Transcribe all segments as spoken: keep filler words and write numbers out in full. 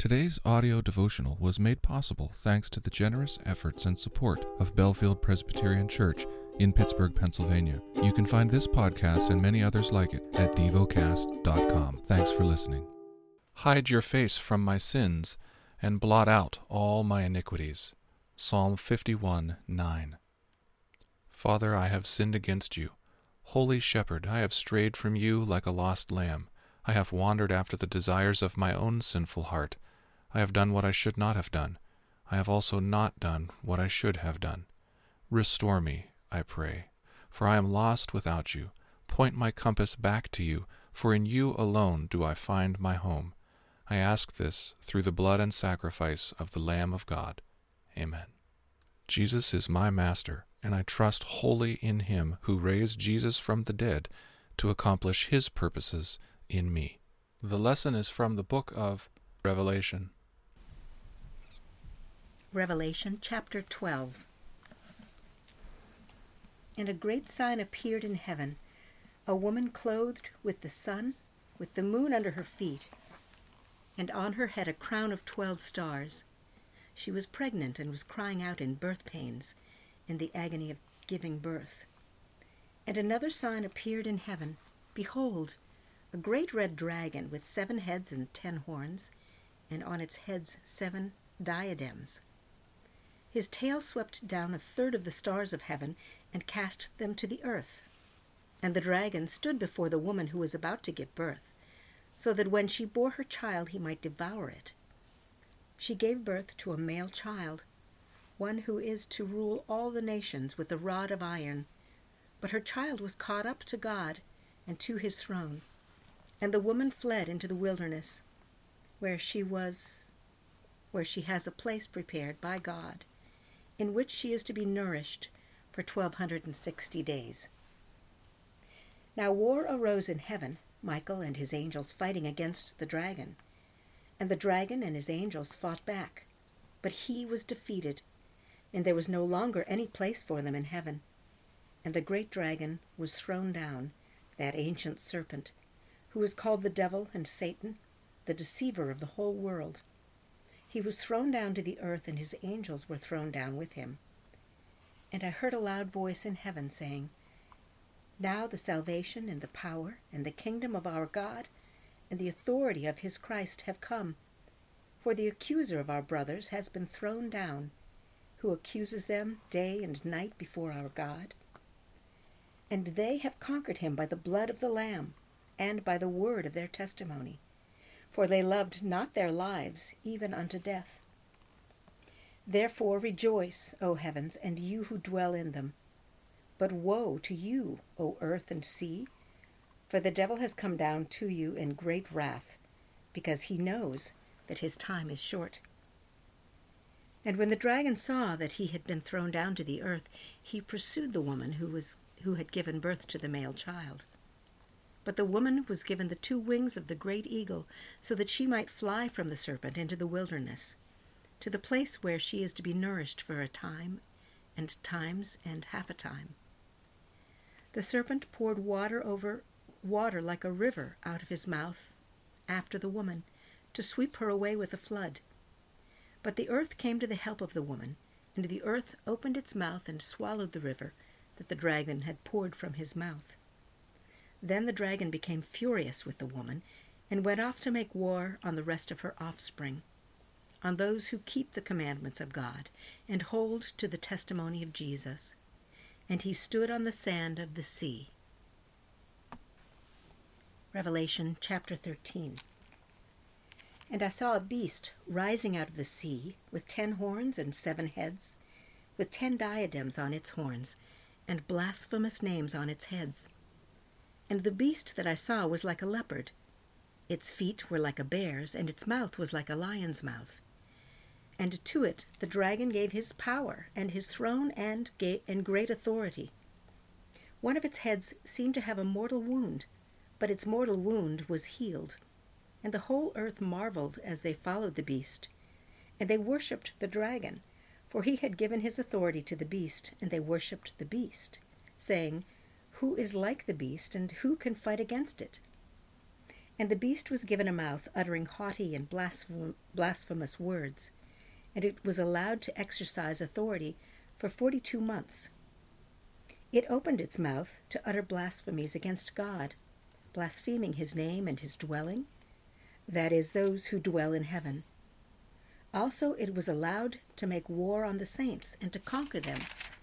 Today's audio devotional was made possible thanks to the generous efforts and support of Bellefield Presbyterian Church in Pittsburgh, Pennsylvania. You can find this podcast and many others like it at devocast dot com. Thanks for listening. Hide your face from my sins and blot out all my iniquities. Psalm fifty-one, nine. Father, I have sinned against you. Holy Shepherd, I have strayed from you like a lost lamb. I have wandered after the desires of my own sinful heart. I have done what I should not have done. I have also not done what I should have done. Restore me, I pray, for I am lost without you. Point my compass back to you, for in you alone do I find my home. I ask this through the blood and sacrifice of the Lamb of God. Amen. Jesus is my Master, and I trust wholly in Him who raised Jesus from the dead to accomplish His purposes in me. The lesson is from the book of Revelation. Revelation chapter twelve. And a great sign appeared in heaven, a woman clothed with the sun, with the moon under her feet, and on her head a crown of twelve stars. She was pregnant and was crying out in birth pains, in the agony of giving birth. And another sign appeared in heaven. Behold, a great red dragon with seven heads and ten horns, and on its heads seven diadems. His tail swept down a third of the stars of heaven and cast them to the earth. And the dragon stood before the woman who was about to give birth, so that when she bore her child he might devour it. She gave birth to a male child, one who is to rule all the nations with a rod of iron. But her child was caught up to God and to his throne. And the woman fled into the wilderness, where she was, where she has a place prepared by God, in which she is to be nourished for twelve hundred and sixty days. Now war arose in heaven, Michael and his angels fighting against the dragon. And the dragon and his angels fought back, but he was defeated, and there was no longer any place for them in heaven. And the great dragon was thrown down, that ancient serpent, who is called the devil and Satan, the deceiver of the whole world. He was thrown down to the earth, and his angels were thrown down with him. And I heard a loud voice in heaven saying, Now the salvation and the power and the kingdom of our God and the authority of his Christ have come. For the accuser of our brothers has been thrown down, who accuses them day and night before our God. And they have conquered him by the blood of the Lamb, and by the word of their testimony. For they loved not their lives, even unto death. Therefore rejoice, O heavens, and you who dwell in them. But woe to you, O earth and sea, for the devil has come down to you in great wrath, because he knows that his time is short. And when the dragon saw that he had been thrown down to the earth, he pursued the woman who was who had given birth to the male child. But the woman was given the two wings of the great eagle, so that she might fly from the serpent into the wilderness, to the place where she is to be nourished for a time, and times, and half a time. The serpent poured water over water like a river out of his mouth after the woman, to sweep her away with a flood. But the earth came to the help of the woman, and the earth opened its mouth and swallowed the river that the dragon had poured from his mouth. Then the dragon became furious with the woman, and went off to make war on the rest of her offspring, on those who keep the commandments of God, and hold to the testimony of Jesus. And he stood on the sand of the sea. Revelation chapter thirteen. And I saw a beast rising out of the sea, with ten horns and seven heads, with ten diadems on its horns, and blasphemous names on its heads. And the beast that I saw was like a leopard. Its feet were like a bear's, and its mouth was like a lion's mouth. And to it the dragon gave his power, and his throne, and, ga- and great authority. One of its heads seemed to have a mortal wound, but its mortal wound was healed. And the whole earth marveled as they followed the beast. And they worshipped the dragon, for he had given his authority to the beast, and they worshipped the beast, saying, Who is like the beast, and who can fight against it? And the beast was given a mouth uttering haughty and blasphem- blasphemous words, and it was allowed to exercise authority for forty-two months. It opened its mouth to utter blasphemies against God, blaspheming his name and his dwelling, that is, those who dwell in heaven. Also it was allowed to make war on the saints and to conquer them.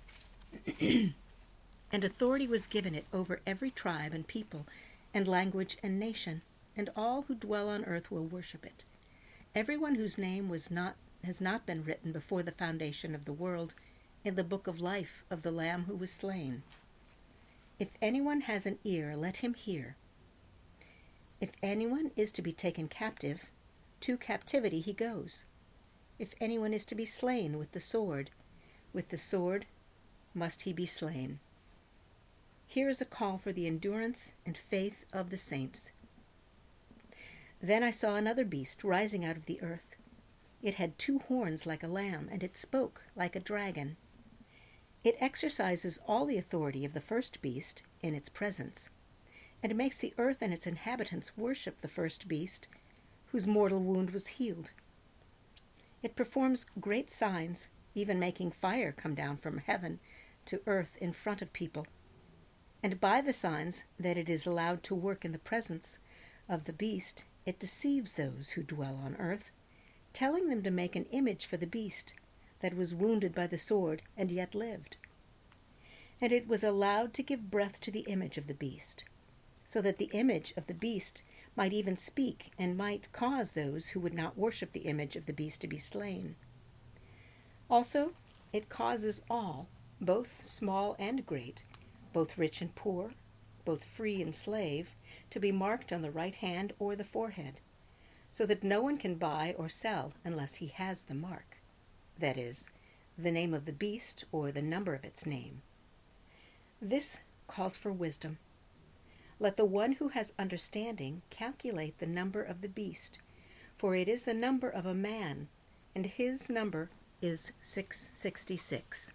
And authority was given it over every tribe and people and language and nation, and all who dwell on earth will worship it. Everyone whose name was not has not been written before the foundation of the world in the book of life of the Lamb who was slain. If anyone has an ear, let him hear. If anyone is to be taken captive, to captivity he goes. If anyone is to be slain with the sword, with the sword must he be slain. Here is a call for the endurance and faith of the saints. Then I saw another beast rising out of the earth. It had two horns like a lamb, and it spoke like a dragon. It exercises all the authority of the first beast in its presence, and it makes the earth and its inhabitants worship the first beast, whose mortal wound was healed. It performs great signs, even making fire come down from heaven to earth in front of people. And by the signs that it is allowed to work in the presence of the beast, it deceives those who dwell on earth, telling them to make an image for the beast that was wounded by the sword and yet lived. And it was allowed to give breath to the image of the beast, so that the image of the beast might even speak and might cause those who would not worship the image of the beast to be slain. Also, it causes all, both small and great, both rich and poor, both free and slave, to be marked on the right hand or the forehead, so that no one can buy or sell unless he has the mark, that is, the name of the beast or the number of its name. This calls for wisdom. Let the one who has understanding calculate the number of the beast, for it is the number of a man, and his number is six hundred sixty-six.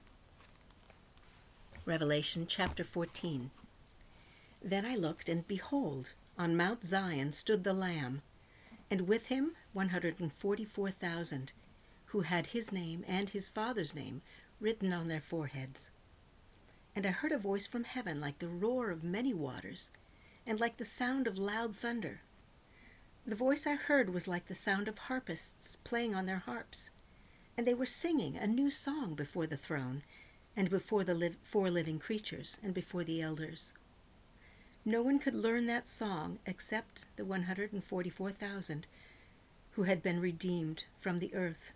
Revelation chapter fourteen. Then I looked, and behold, on Mount Zion stood the Lamb, and with him one hundred forty-four thousand, who had his name and his Father's name written on their foreheads. And I heard a voice from heaven like the roar of many waters, and like the sound of loud thunder. The voice I heard was like the sound of harpists playing on their harps, and they were singing a new song before the throne, and before the li- four living creatures, and before the elders. No one could learn that song except the one hundred forty-four thousand who had been redeemed from the earth.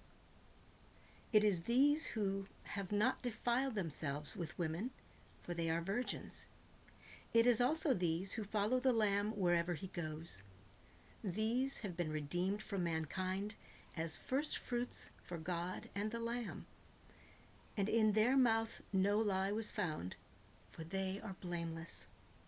It is these who have not defiled themselves with women, for they are virgins. It is also these who follow the Lamb wherever he goes. These have been redeemed from mankind as first fruits for God and the Lamb. And in their mouth no lie was found, for they are blameless.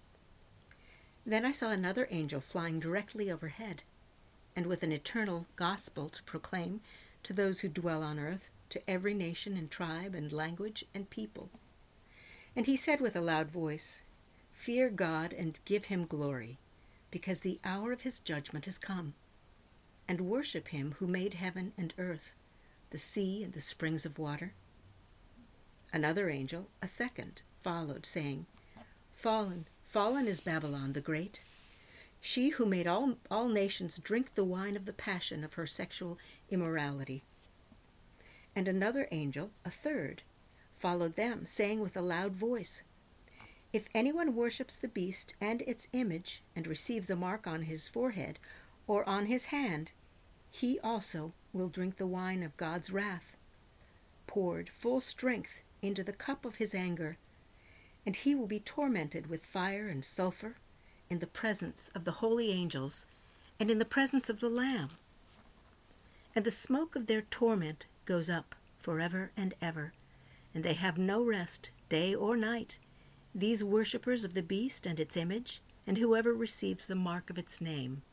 Then I saw another angel flying directly overhead, and with an eternal gospel to proclaim to those who dwell on earth, to every nation and tribe and language and people. And he said with a loud voice, "Fear God and give him glory, because the hour of his judgment has come. And worship him who made heaven and earth, the sea and the springs of water." Another angel, a second, followed, saying, Fallen, fallen is Babylon the Great, she who made all, all nations drink the wine of the passion of her sexual immorality. And another angel, a third, followed them, saying with a loud voice, If anyone worships the beast and its image, and receives a mark on his forehead or on his hand, he also will drink the wine of God's wrath, poured full strength into the cup of his anger, and he will be tormented with fire and sulfur in the presence of the holy angels and in the presence of the Lamb. And the smoke of their torment goes up forever and ever, and they have no rest, day or night, these worshippers of the beast and its image, and whoever receives the mark of its name.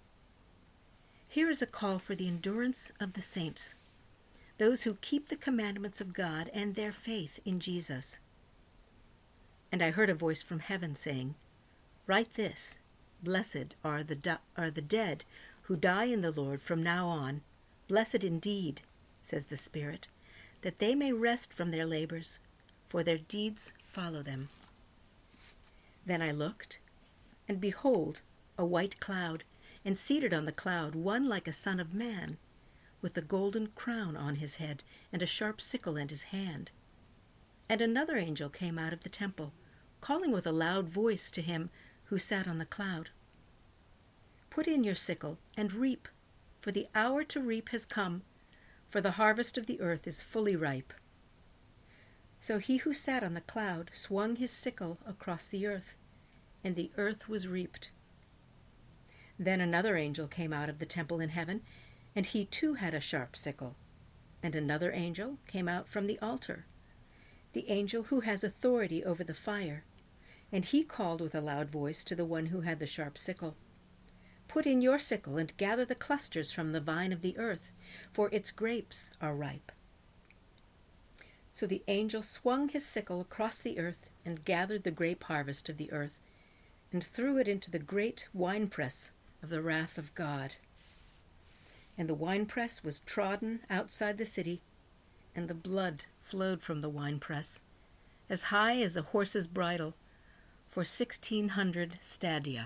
Here is a call for the endurance of the saints, those who keep the commandments of God and their faith in Jesus. And I heard a voice from heaven saying, Write this, Blessed are the, di- are the dead who die in the Lord from now on. Blessed indeed, says the Spirit, that they may rest from their labors, for their deeds follow them. Then I looked, and behold, a white cloud, and seated on the cloud one like a son of man, with a golden crown on his head, and a sharp sickle in his hand. And another angel came out of the temple, calling with a loud voice to him who sat on the cloud, Put in your sickle and reap, for the hour to reap has come, for the harvest of the earth is fully ripe. So he who sat on the cloud swung his sickle across the earth, and the earth was reaped. Then another angel came out of the temple in heaven, and he too had a sharp sickle. And another angel came out from the altar, the angel who has authority over the fire, and he called with a loud voice to the one who had the sharp sickle, Put in your sickle and gather the clusters from the vine of the earth, for its grapes are ripe. So the angel swung his sickle across the earth and gathered the grape harvest of the earth, and threw it into the great winepress of the wrath of God. And the winepress was trodden outside the city, and the blood flowed from the winepress, as high as a horse's bridle, for sixteen hundred stadia.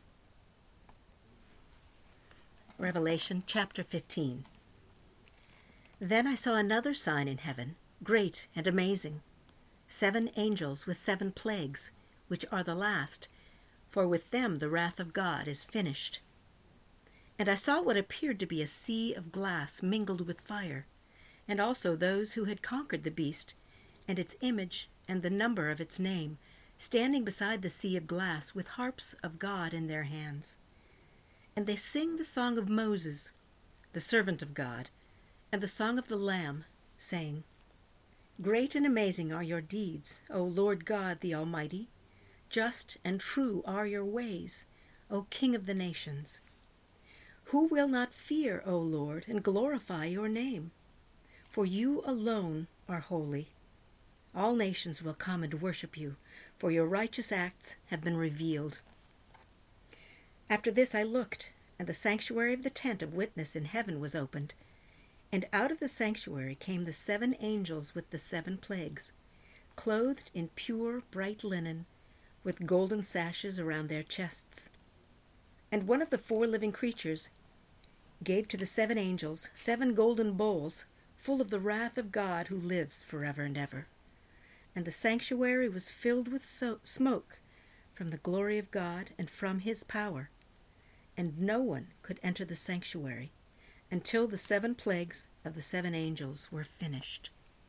Revelation chapter fifteen. Then I saw another sign in heaven, great and amazing, seven angels with seven plagues, which are the last, for with them the wrath of God is finished. And I saw what appeared to be a sea of glass mingled with fire, and also those who had conquered the beast, and its image and the number of its name, standing beside the sea of glass with harps of God in their hands. And they sing the song of Moses, the servant of God, and the song of the Lamb, saying, Great and amazing are your deeds, O Lord God the Almighty. Just and true are your ways, O King of the nations. Who will not fear, O Lord, and glorify your name? For you alone are holy. All nations will come and worship you, for your righteous acts have been revealed. After this I looked, and the sanctuary of the tent of witness in heaven was opened, and out of the sanctuary came the seven angels with the seven plagues, clothed in pure bright linen, with golden sashes around their chests. And one of the four living creatures gave to the seven angels seven golden bowls full of the wrath of God who lives forever and ever. And the sanctuary was filled with so- smoke from the glory of God and from his power. And no one could enter the sanctuary until the seven plagues of the seven angels were finished.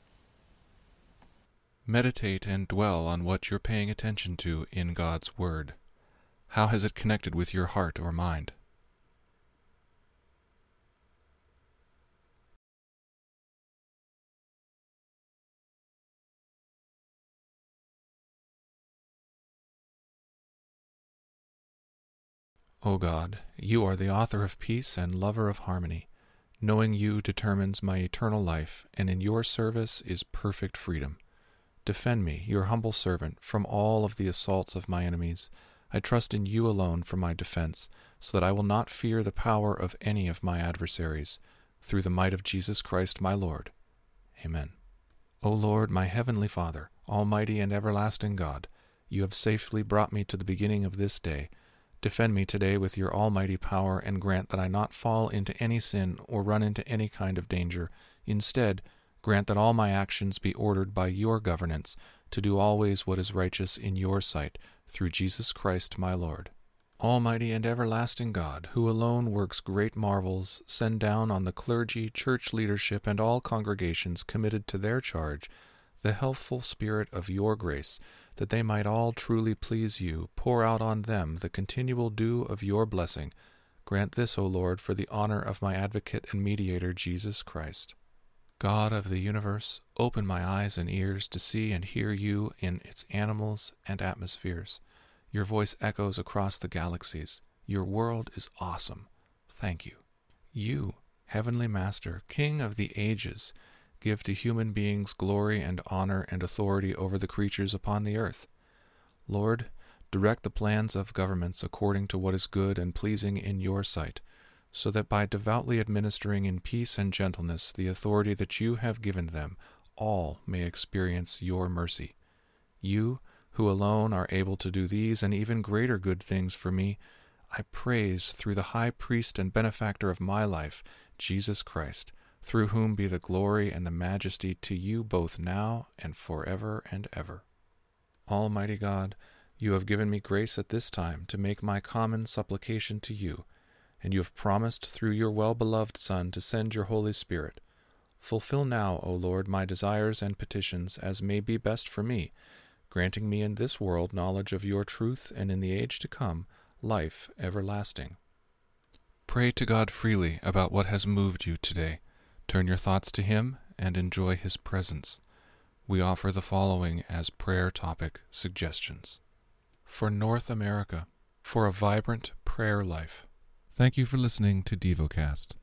Meditate and dwell on what you're paying attention to in God's Word. How has it connected with your heart or mind? O God, you are the author of peace and lover of harmony. Knowing you determines my eternal life, and in your service is perfect freedom. Defend me, your humble servant, from all of the assaults of my enemies. I trust in you alone for my defense, so that I will not fear the power of any of my adversaries. Through the might of Jesus Christ my Lord. Amen. O Lord, my heavenly Father, almighty and everlasting God, you have safely brought me to the beginning of this day. Defend me today with your almighty power, and grant that I not fall into any sin or run into any kind of danger. Instead, grant that all my actions be ordered by your governance, to do always what is righteous in your sight, through Jesus Christ my Lord. Almighty and everlasting God, who alone works great marvels, send down on the clergy, church leadership, and all congregations committed to their charge the healthful spirit of your grace, that they might all truly please you. Pour out on them the continual dew of your blessing. Grant this, O Lord, for the honor of my advocate and mediator, Jesus Christ. God of the universe, open my eyes and ears to see and hear you in its animals and atmospheres. Your voice echoes across the galaxies. Your world is awesome. Thank you. You, Heavenly Master, King of the ages, give to human beings glory and honor and authority over the creatures upon the earth. Lord, Direct the plans of governments according to what is good and pleasing in your sight, so that by devoutly administering in peace and gentleness the authority that you have given them, all may experience your mercy. You, who alone are able to do these and even greater good things for me, I praise through the high priest and benefactor of my life, Jesus Christ, through whom be the glory and the majesty to you both now and forever and ever. Almighty God, you have given me grace at this time to make my common supplication to you, and you have promised through your well-beloved Son to send your Holy Spirit. Fulfill now, O Lord, my desires and petitions as may be best for me, granting me in this world knowledge of your truth, and in the age to come, life everlasting. Pray to God freely about what has moved you today. Turn your thoughts to Him and enjoy His presence. We offer the following as prayer topic suggestions. For North America, for a vibrant prayer life. Thank you for listening to DevoCast.